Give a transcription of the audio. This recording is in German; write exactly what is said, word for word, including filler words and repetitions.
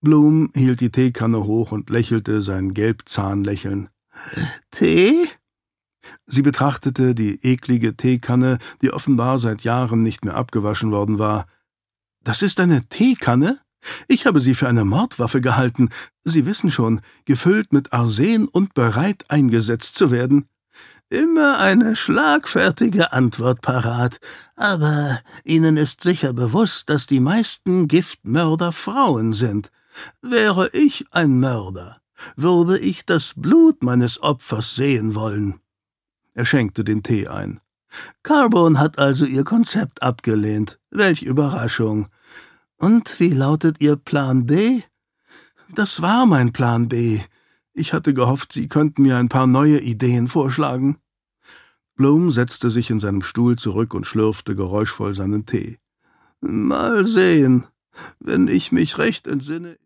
Bloom hielt die Teekanne hoch und lächelte sein Gelbzahnlächeln. »Tee?« Sie betrachtete die eklige Teekanne, die offenbar seit Jahren nicht mehr abgewaschen worden war. »Das ist eine Teekanne? Ich habe sie für eine Mordwaffe gehalten. Sie wissen schon, gefüllt mit Arsen und bereit eingesetzt zu werden.« »Immer eine schlagfertige Antwort parat. Aber Ihnen ist sicher bewusst, dass die meisten Giftmörder Frauen sind. Wäre ich ein Mörder, würde ich das Blut meines Opfers sehen wollen.« Er schenkte den Tee ein. »Carbone hat also Ihr Konzept abgelehnt. Welch Überraschung. Und wie lautet Ihr Plan B?« »Das war mein Plan B. Ich hatte gehofft, Sie könnten mir ein paar neue Ideen vorschlagen.« Bloom setzte sich in seinem Stuhl zurück und schlürfte geräuschvoll seinen Tee. »Mal sehen. Wenn ich mich recht entsinne...«